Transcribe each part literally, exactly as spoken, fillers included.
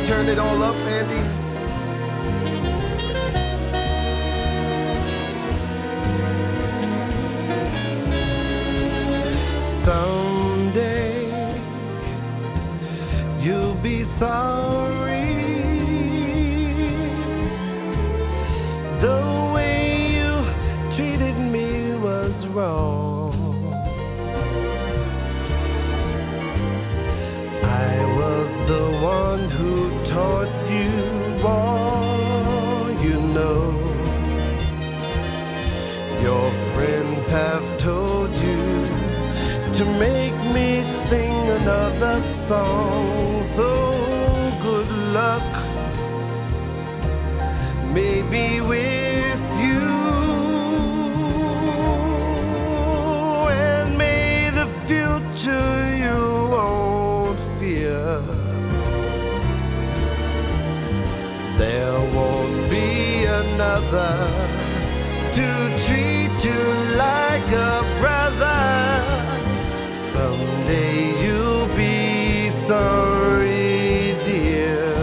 turn it all up, Andy? Someday you'll be sorry. The way you treated me was wrong. I was the one who taught you all you know. Your friends have told you to make me sing another song. So good luck, maybe with you, and may the future you won't fear. There won't be another to treat you like a brother. Someday you'll be sorry, dear.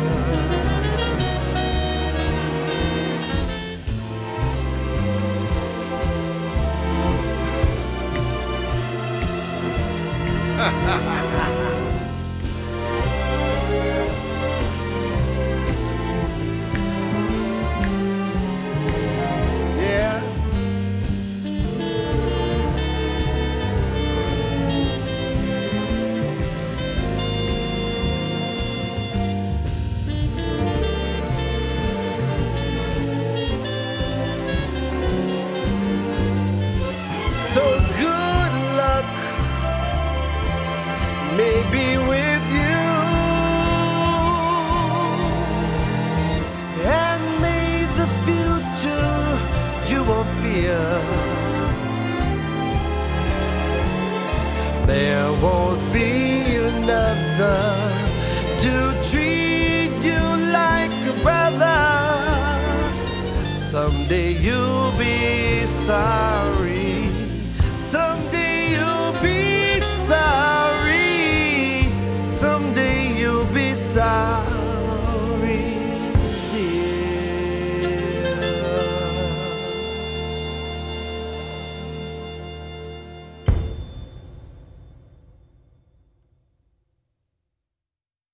Yeah. So good luck, maybe with you, and may the future you won't fear. There won't be another to treat you like a brother. Someday you'll be sorry.